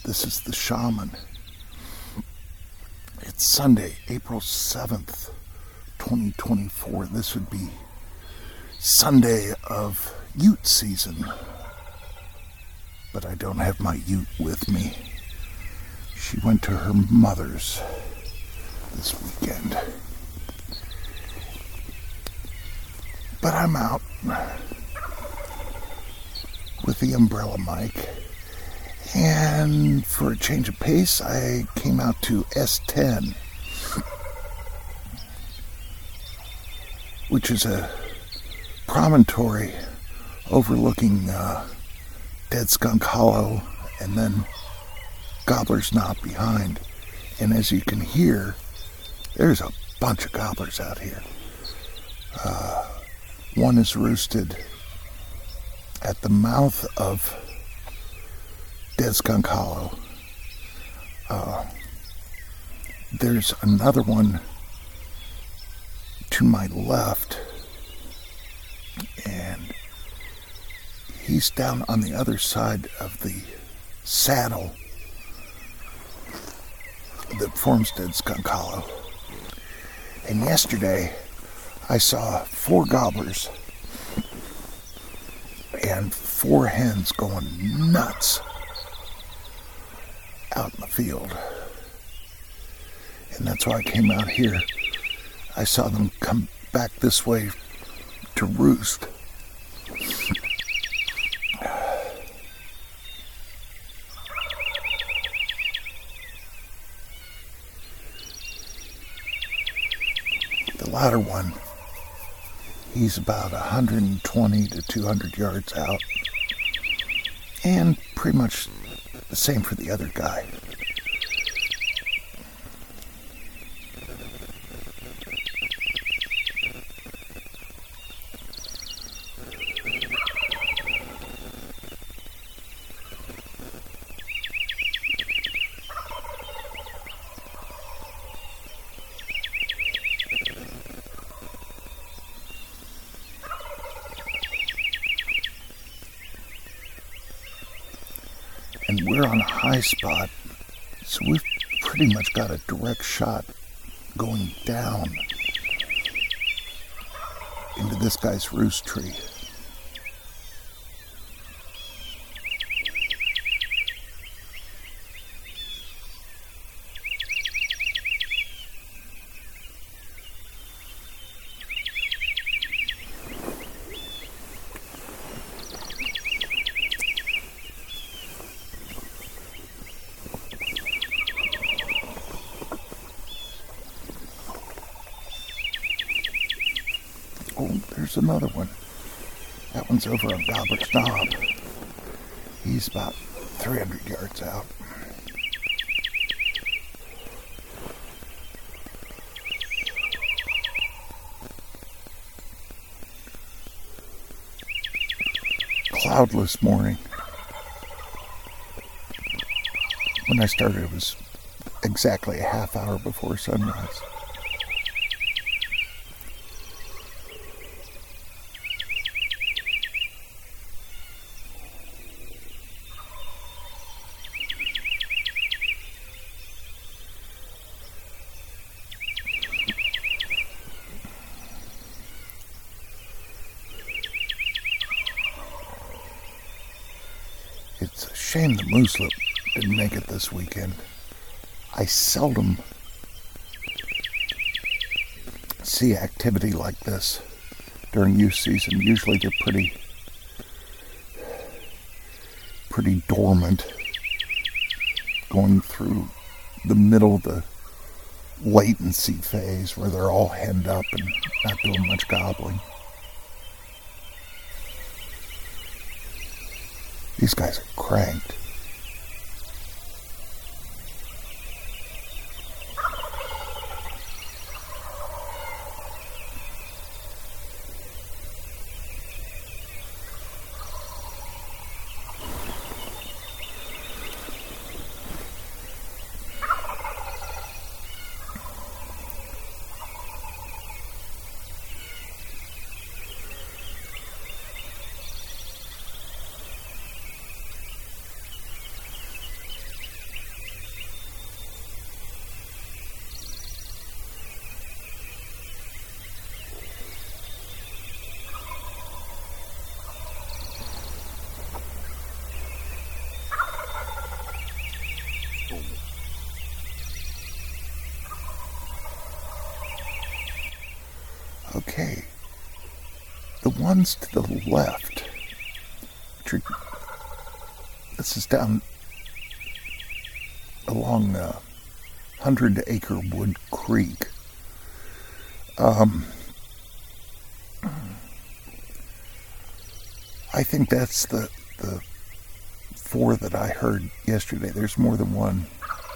This is the Shaman. It's Sunday, April 7th, 2024. This would be Sunday of Ute season. But I don't have my Ute with me. She went to her mother's this weekend. But I'm out with the umbrella mic. And for a change of pace, I came out to S10, which is a promontory overlooking Dead Skunk Hollow and then Gobbler's Knot behind. And as you can hear, there's a bunch of gobblers out here. One is roosted at the mouth of Dead Skunk Hollow. There's another one to my left, and he's down on the other side of the saddle that forms Dead Skunk Hollow. And yesterday I saw 4 gobblers and 4 hens going nuts out in the field. And that's why I came out here. I saw them come back this way to roost. The latter one, he's about 120 to 200 yards out. And pretty much the same for the other guy. And we're on a high spot, so we've pretty much got a direct shot going down into this guy's roost tree. Oh, there's another one. That one's over on Gobbler's Knob. He's about 300 yards out. Cloudless morning. When I started, it was exactly a half hour before sunrise. It's a shame the mooselet didn't make it this weekend. I seldom see activity like this during youth season. Usually they're pretty dormant, going through the middle of the latency phase where they're all henned up and not doing much gobbling. These guys are cranked. Okay. The ones to the left, this is down along 100 Acre Wood Creek. I think that's the 4 that I heard yesterday. There's more than one.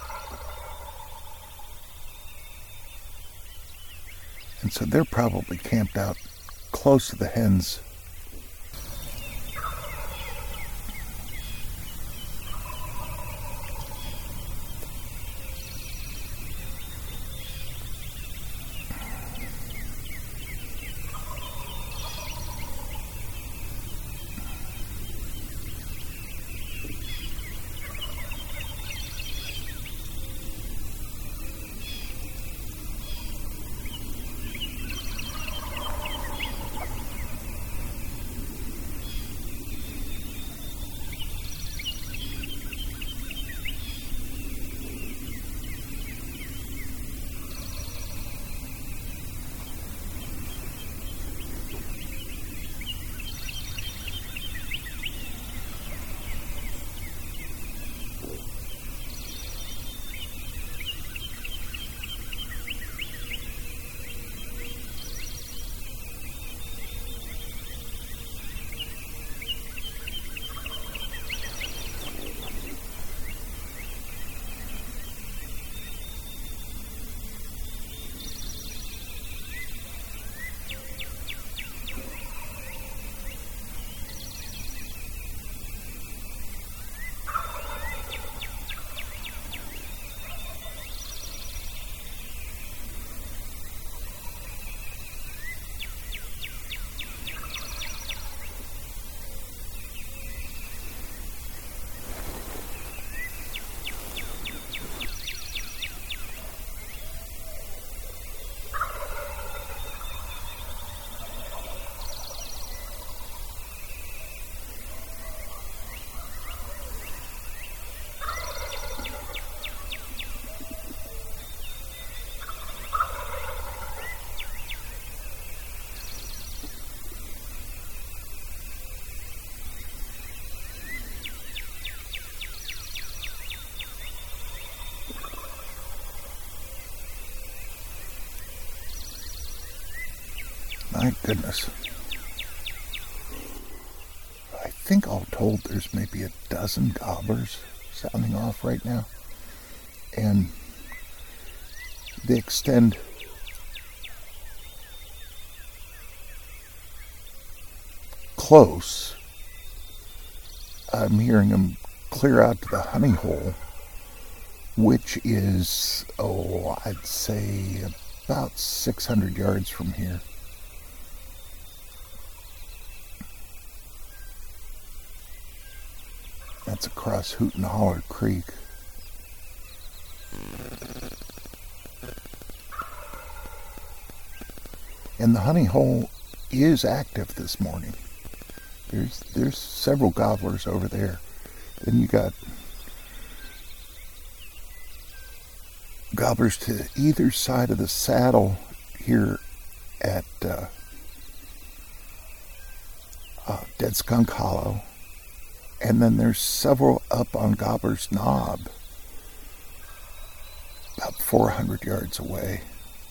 And so they're probably camped out close to the hens. My goodness. I think all told there's maybe a dozen gobblers sounding off right now. And they extend close. I'm hearing them clear out to the honey hole, which is, I'd say about 600 yards from here. That's across Hoot and Holler Creek. And the honey hole is active this morning. There's several gobblers over there. Then you got gobblers to either side of the saddle here at Dead Skunk Hollow. And then there's several up on Gobbler's Knob, about 400 yards away.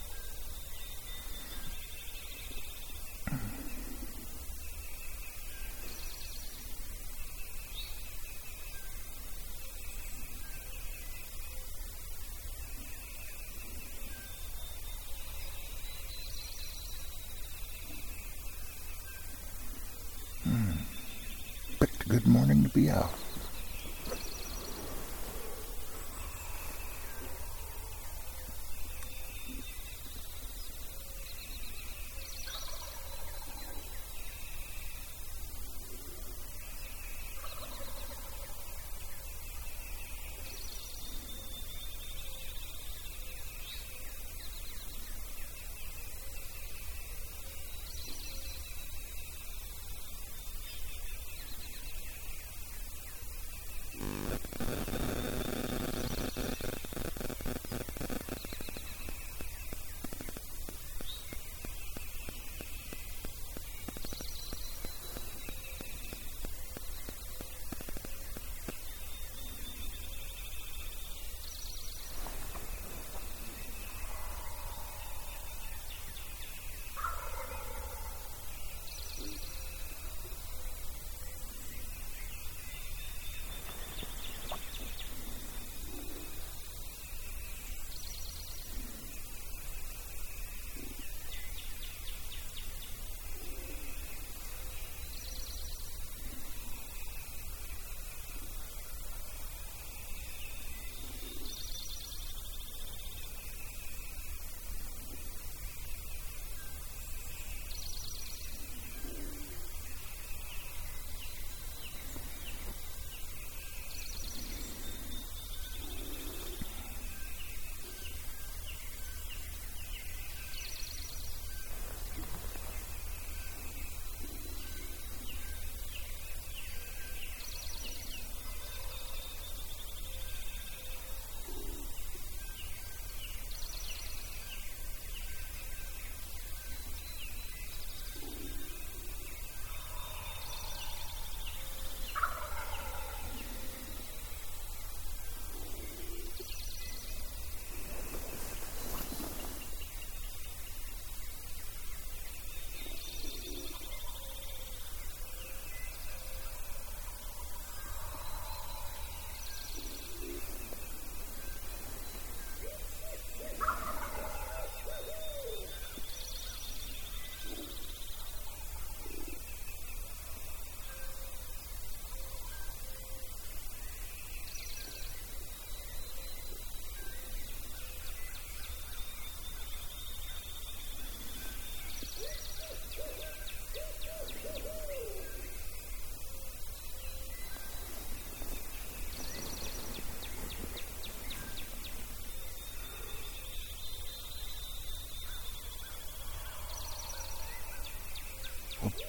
Picked a good morning to be out.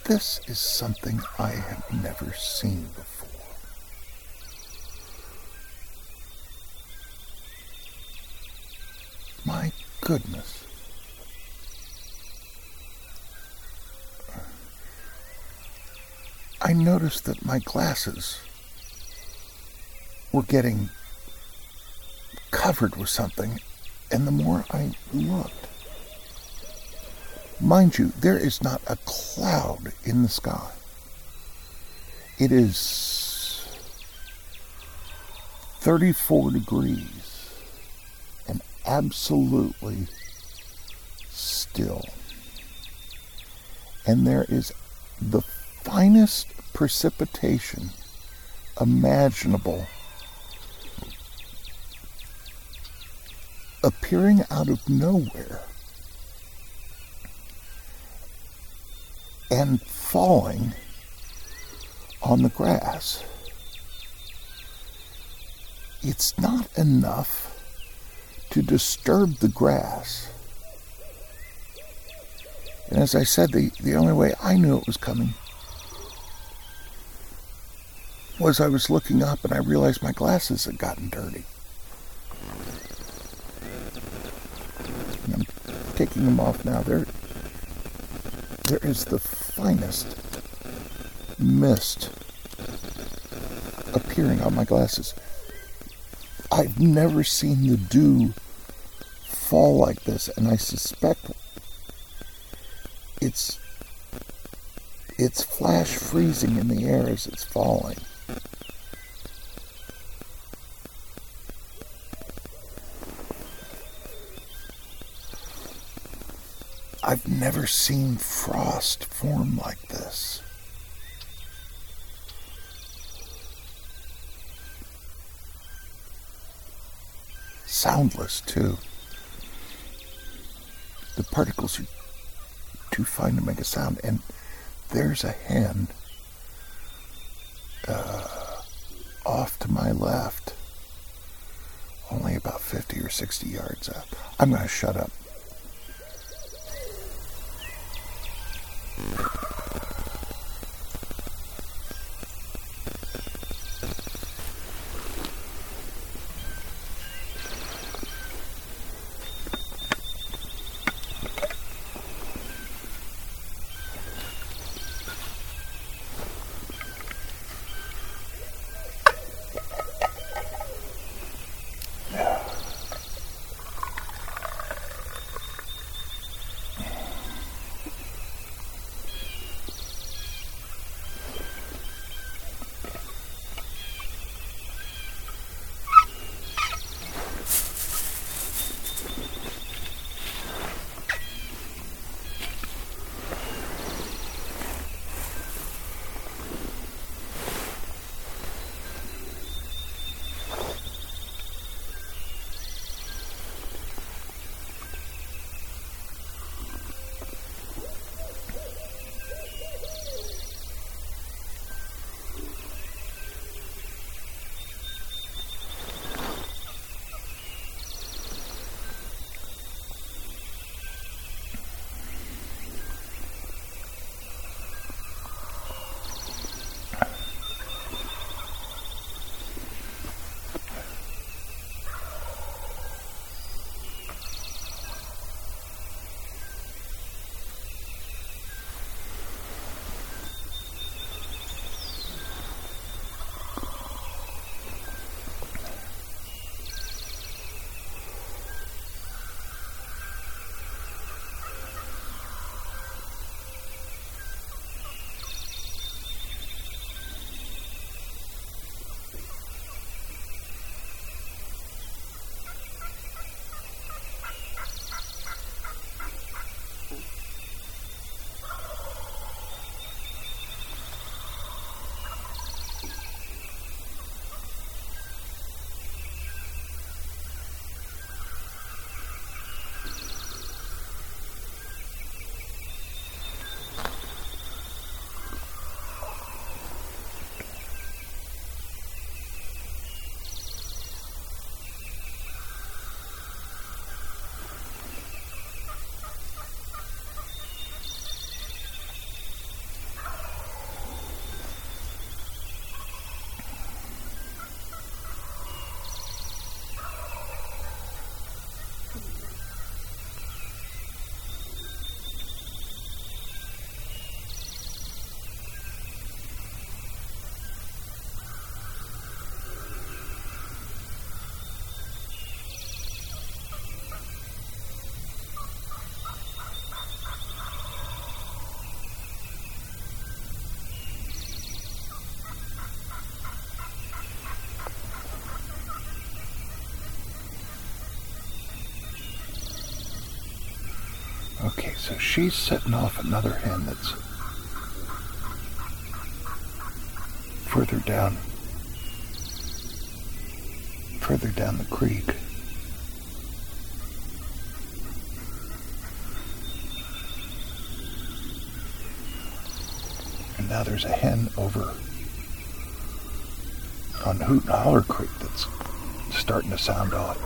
this is something I have never seen before. My goodness. I noticed that my glasses were getting covered with something, and the more I looked, mind you, there is not a cloud in the sky. It is 34 degrees and absolutely still. And there is the finest precipitation imaginable appearing out of nowhere and falling on the grass. It's not enough to disturb the grass. And as I said, the only way I knew it was coming was I was looking up and I realized my glasses had gotten dirty. And I'm taking them off now. There is the finest mist appearing on my glasses. I've never seen the dew fall like this, and I suspect it's flash freezing in the air as it's falling. I've never seen frost form like this. Soundless, too. The particles are too fine to make a sound, and there's a hen off to my left, only about 50 or 60 yards up. I'm going to shut up. So she's setting off another hen that's further down the creek. And now there's a hen over on Hoot and Holler Creek that's starting to sound off.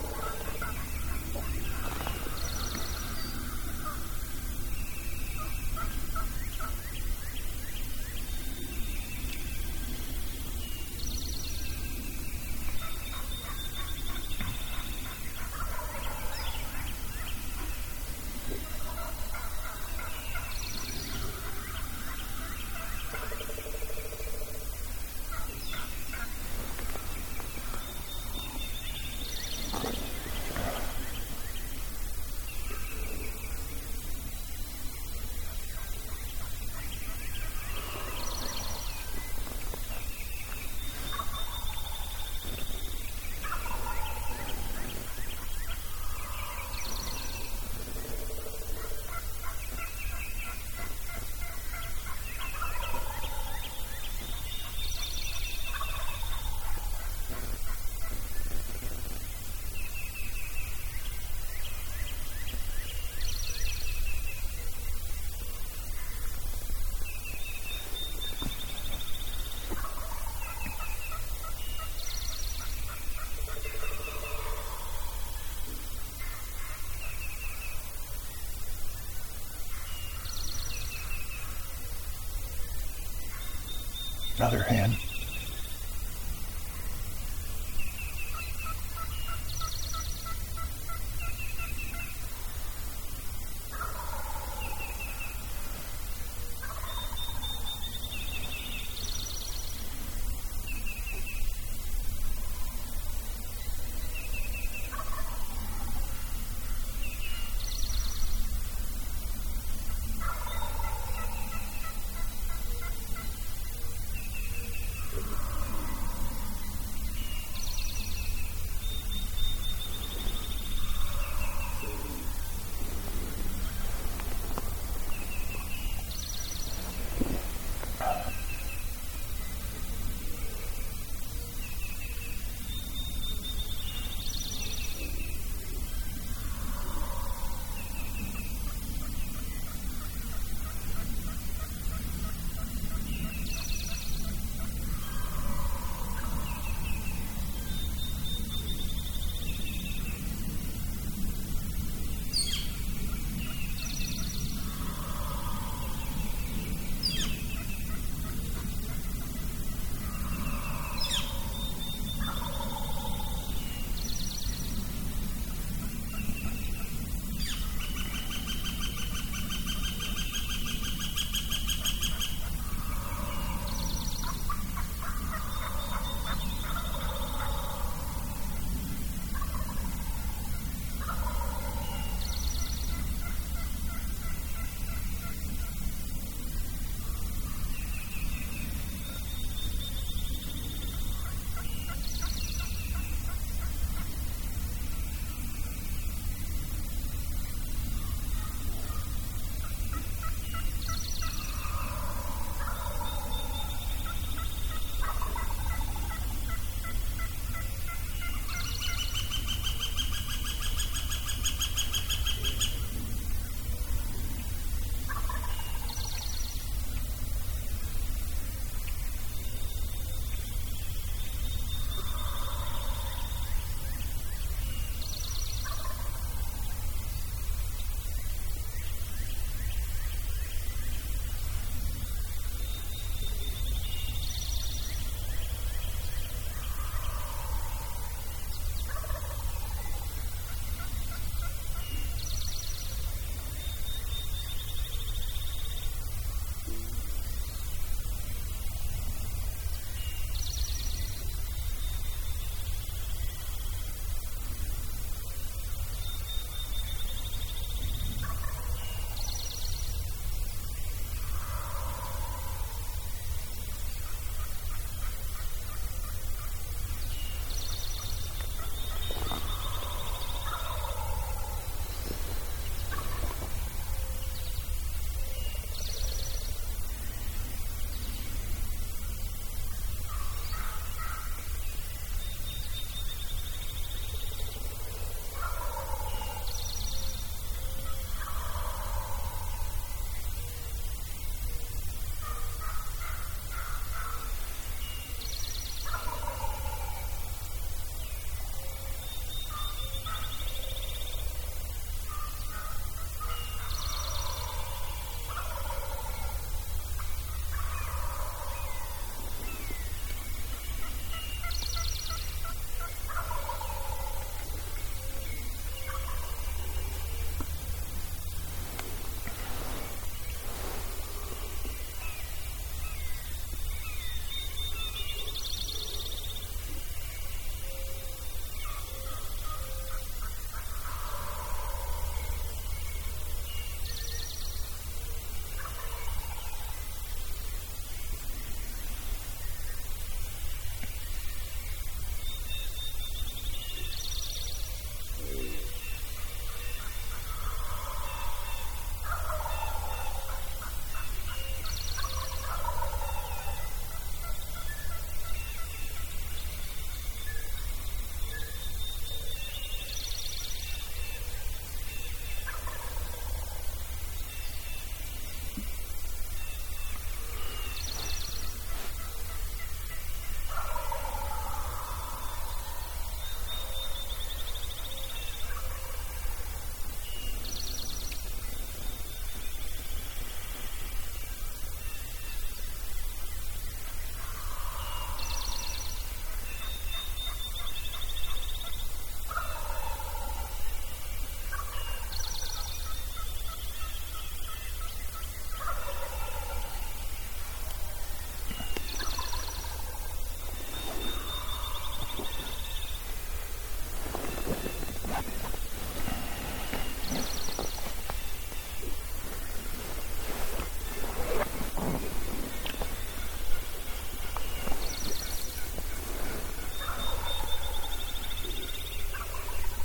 Another hen.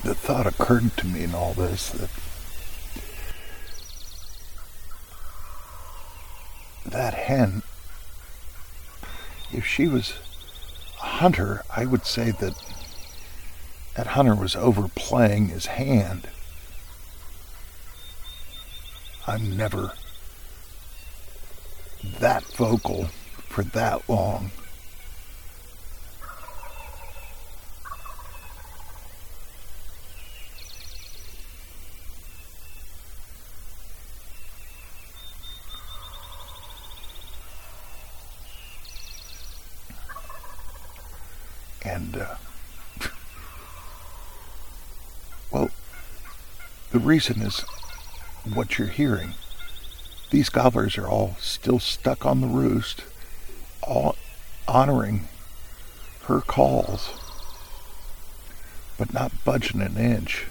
the thought occurred to me in all this that hen, if she was a hunter, I would say that hunter was overplaying his hand. I'm never that vocal for that long. And, well, the reason is what you're hearing. These gobblers are all still stuck on the roost, all honoring her calls, but not budging an inch.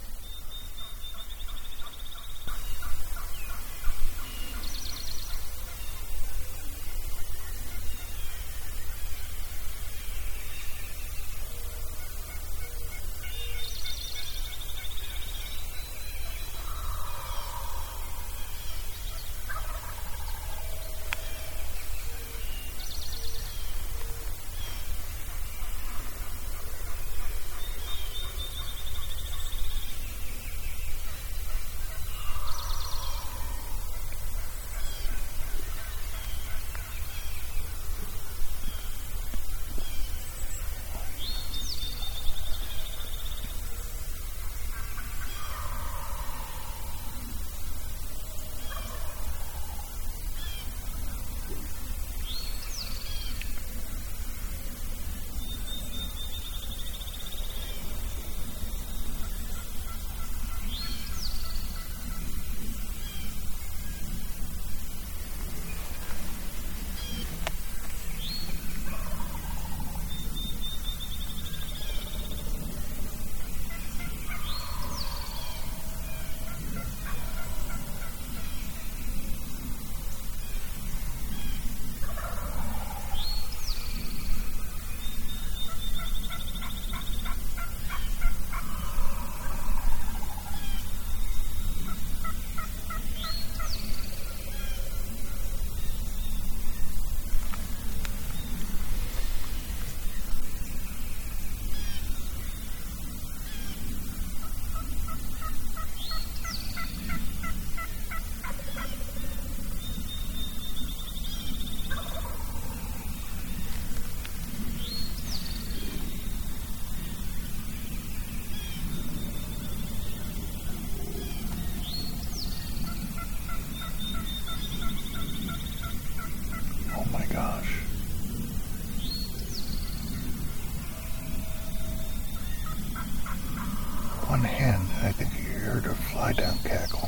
One hen, I think you heard her fly down cackle.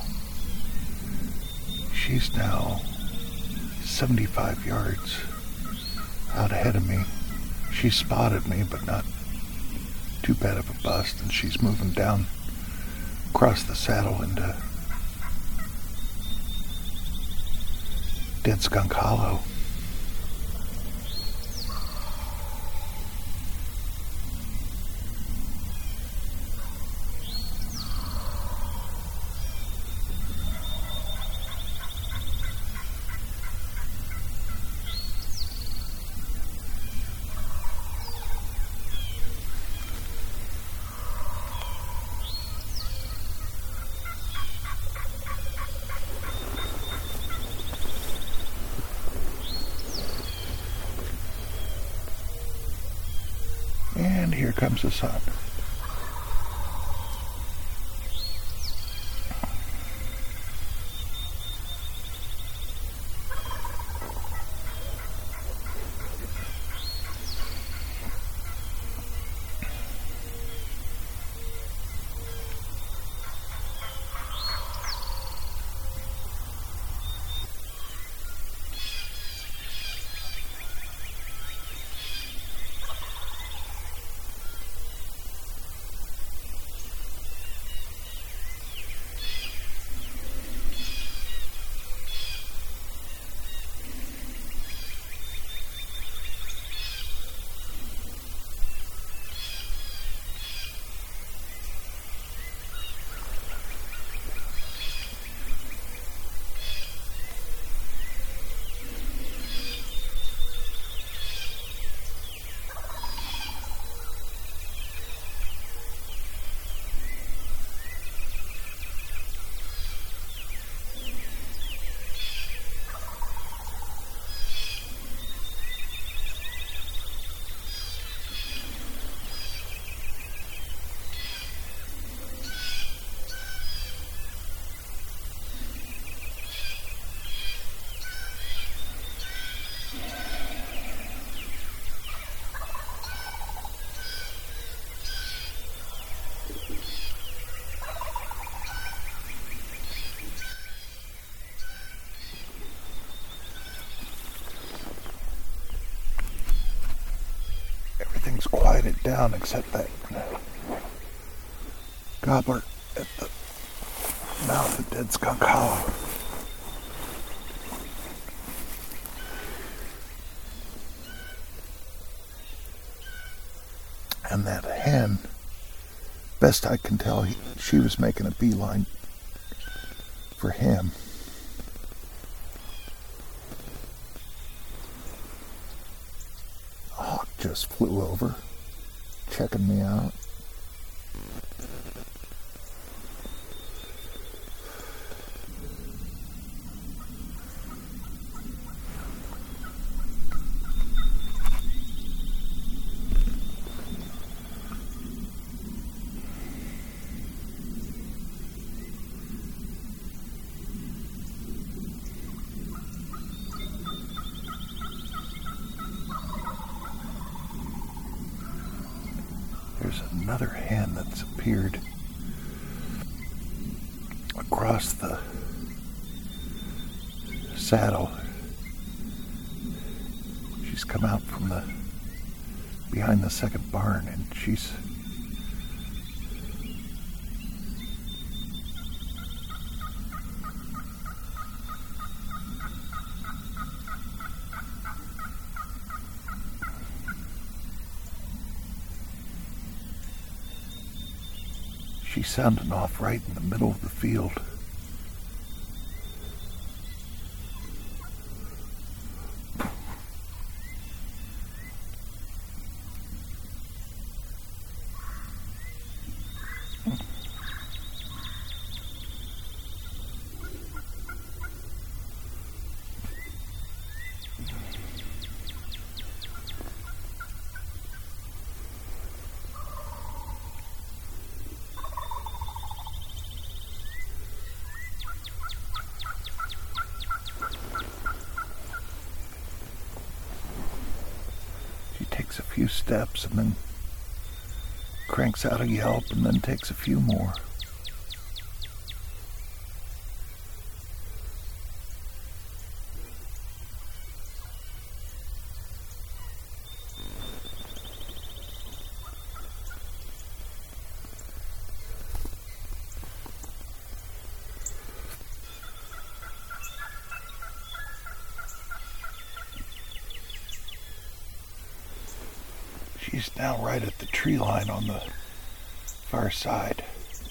She's now 75 yards out ahead of me. She spotted me, but not too bad of a bust, and she's moving down across the saddle into Dead Skunk Hollow. And here comes the sun. it down except that gobbler at the mouth of Dead Skunk Hollow. And that hen, best I can tell, she was making a beeline for him. A hawk just flew over, checking me out. There's another hen that's appeared across the saddle. She's come out from behind the second barn, and she's sounding off right in the middle of the field. Takes a few steps and then cranks out a yelp and then takes a few more. She's now right at the tree line on the far side.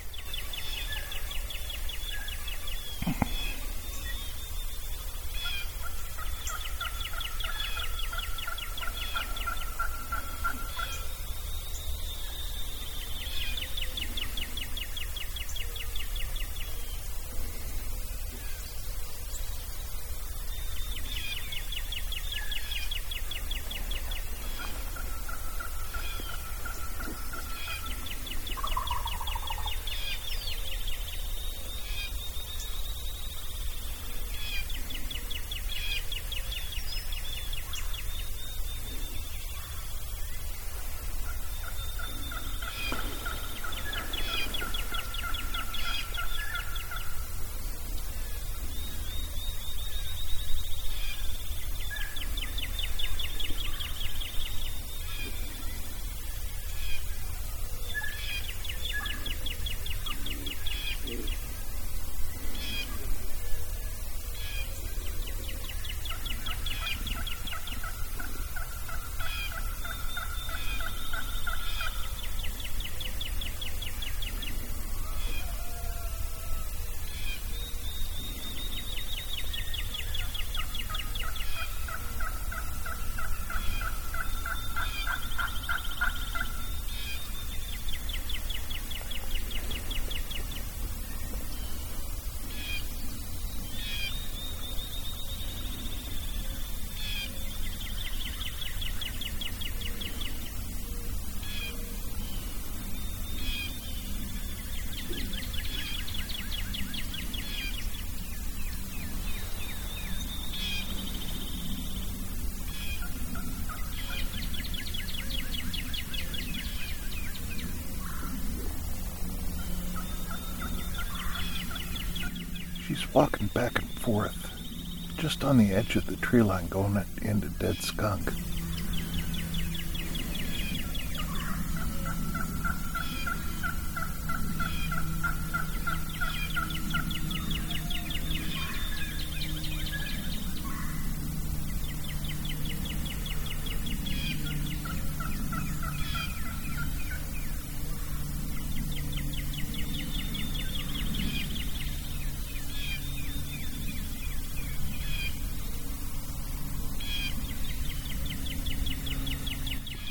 She's walking back and forth, just on the edge of the tree line going into Dead Skunk.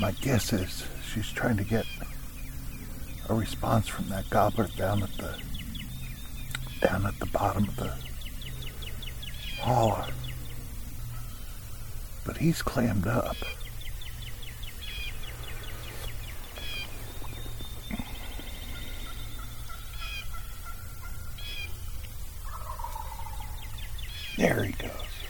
My guess is she's trying to get a response from that gobbler down at the bottom of the holler. But he's clammed up. There he goes.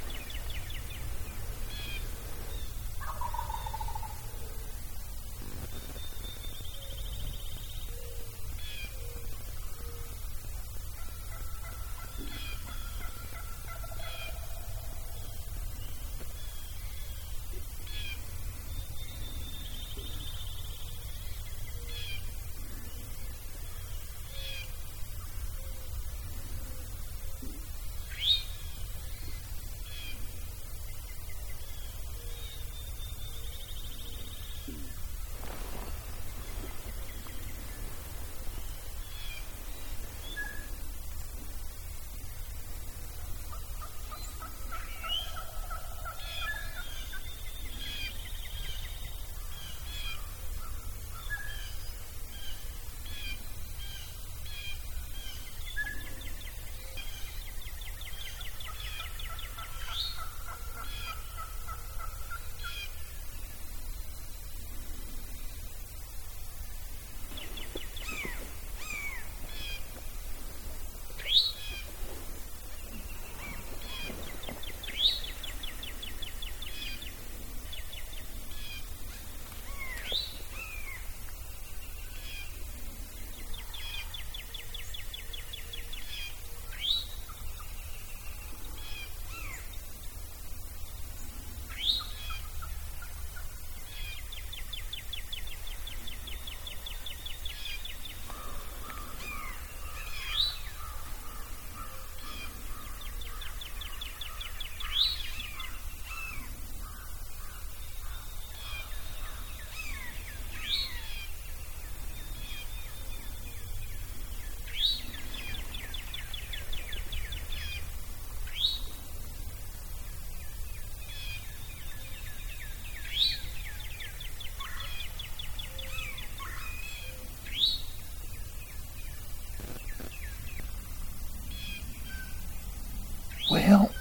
Well,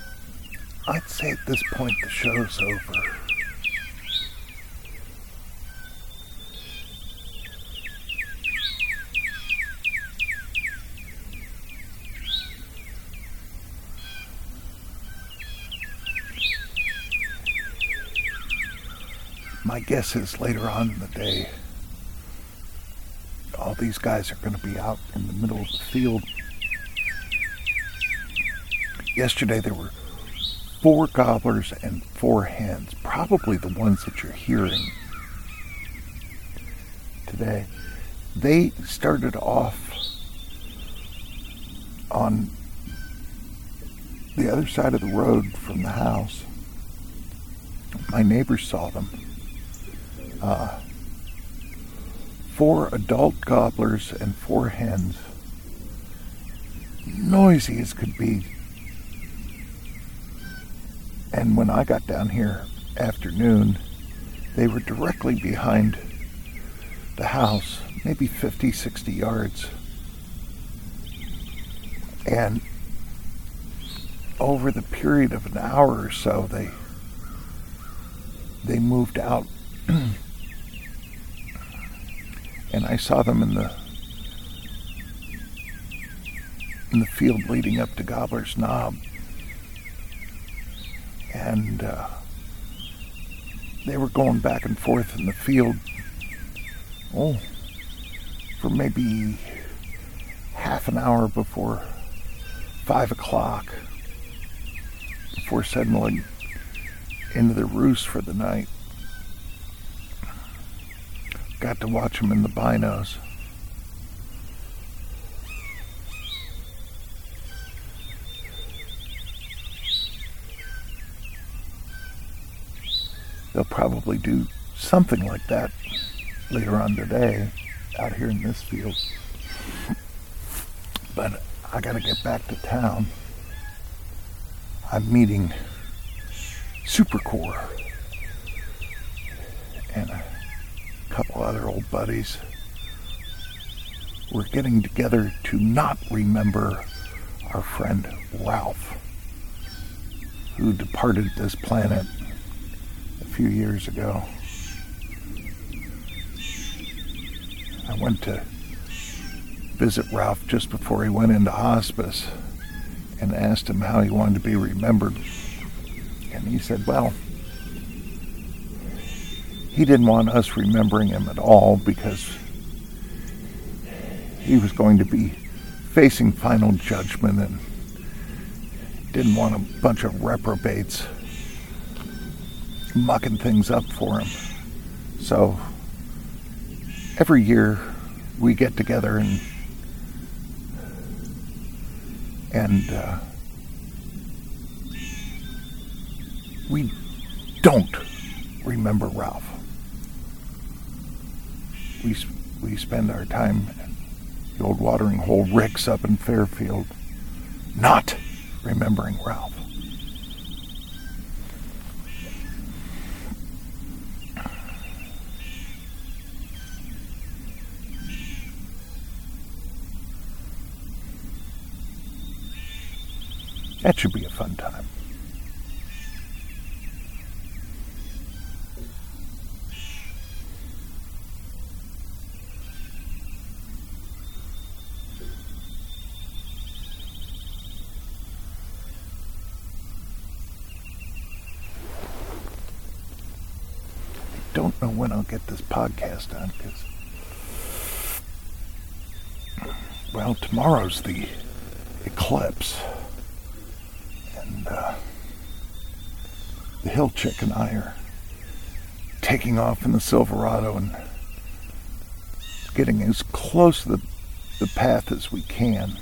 I'd say at this point the show's over. My guess is later on in the day, all these guys are going to be out in the middle of the field. Yesterday there were 4 gobblers and 4 hens, probably the ones that you're hearing today. They started off on the other side of the road from the house. My neighbors saw them. 4 adult gobblers and 4 hens. Noisy as could be. And when I got down here afternoon, they were directly behind the house, maybe 50, 60 yards. And over the period of an hour or so, they moved out. And I saw them in the field leading up to Gobbler's Knob. And they were going back and forth in the field, for maybe half an hour before 5 o'clock, before settling into the roost for the night. Got to watch them in the binos. They'll probably do something like that later on today out here in this field. But I gotta get back to town. I'm meeting Supercore, and a couple other old buddies, we're getting together to not remember our friend Ralph, who departed this planet a few years ago. I went to visit Ralph just before he went into hospice and asked him how he wanted to be remembered. And he said, well, he didn't want us remembering him at all because he was going to be facing final judgment and didn't want a bunch of reprobates mucking things up for him. So every year we get together and we don't remember Ralph. We spend our time at the old watering hole Rick's up in Fairfield not remembering Ralph. That should be a fun time. I don't know when I'll get this podcast done because, well, tomorrow's the eclipse. And the Hill Chick and I are taking off in the Silverado and getting as close to the path as we can.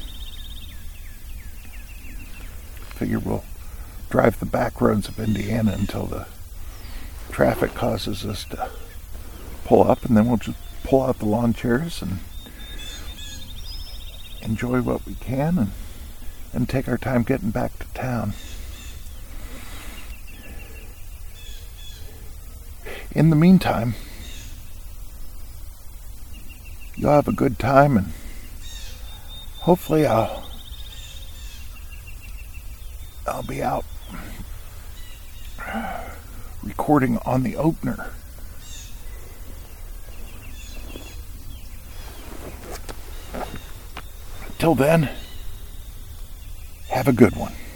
Figure we'll drive the back roads of Indiana until the traffic causes us to pull up, and then we'll just pull out the lawn chairs and enjoy what we can and take our time getting back to town. In the meantime, you'll have a good time, and hopefully I'll be out recording on the opener. Till then, have a good one.